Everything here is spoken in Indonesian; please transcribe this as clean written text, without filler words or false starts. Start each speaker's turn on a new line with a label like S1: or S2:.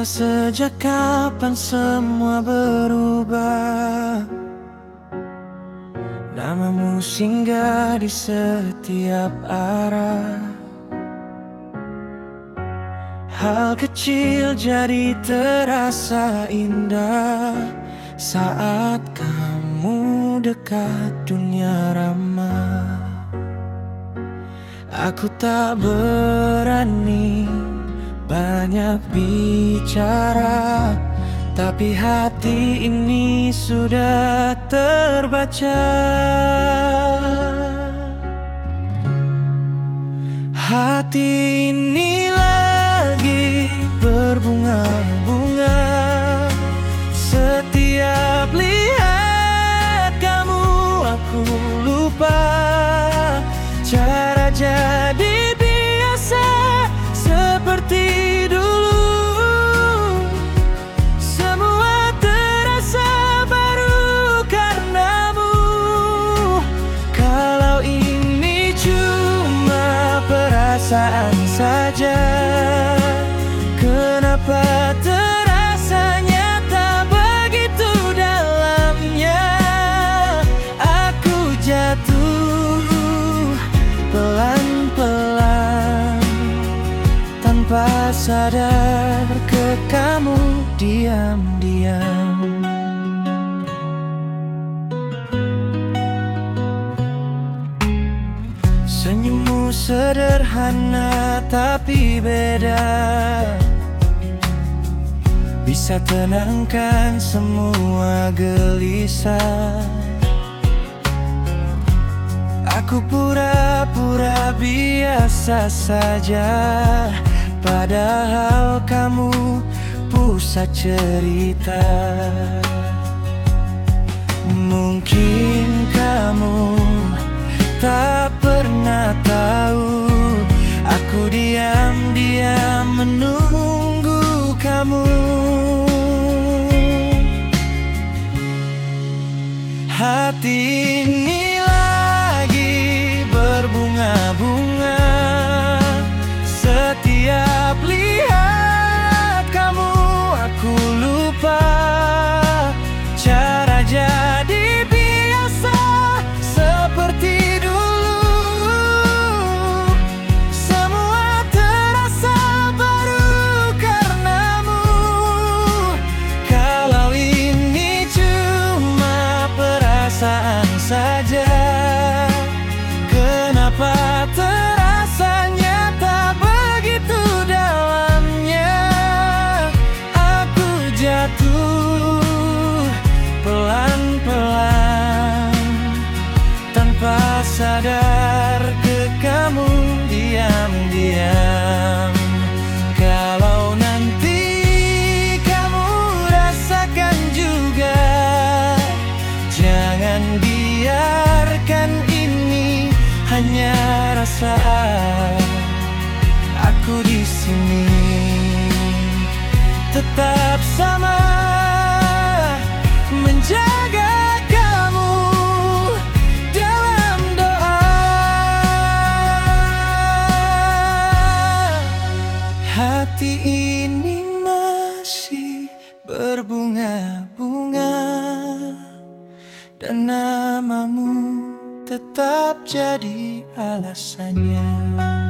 S1: Entah sejak kapan semua berubah, namamu singgah di setiap arah. Hal kecil jadi terasa indah saat kamu dekat dunia ramah. Aku tak berani banyak bicara, tapi hati ini sudah terbaca. Hati ini lagi berbunga-bunga. Setiap lihat kamu aku lupa cara jadi biasa seperti dulu. Semua terasa baru karenamu. Kalau ini cuma perasaan saja, kenapa terasa nyata begitu dalamnya? Aku jatuh pelan-pelan tanpa sadar ke kamu diam-diam. Senyummu sederhana tapi beda, bisa tenangkan semua gelisah. Aku pura-pura biasa saja, padahal kamu pusat cerita. Mungkin kamu tak pernah tahu, aku diam-diam menunggu kamu. Hati ini lagi berbunga-bunga. Setiap lihat kamu aku lupa cara jadi biasa seperti dulu. Semua terasa baru karenamu. Kalau ini cuma perasaan saja, kenapa terasa nyata begitu dalamnya? Aku jatuh pelan-pelan tanpa sadar ke kamu diam-diam. Kalau nanti kamu rasakan juga, jangan biarkan ini hanya rasa. Aku di sini tetap sama, menjaga kamu dalam doa. Hati ini masih berbunga-bunga, dan namamu tetap jadi alasannya.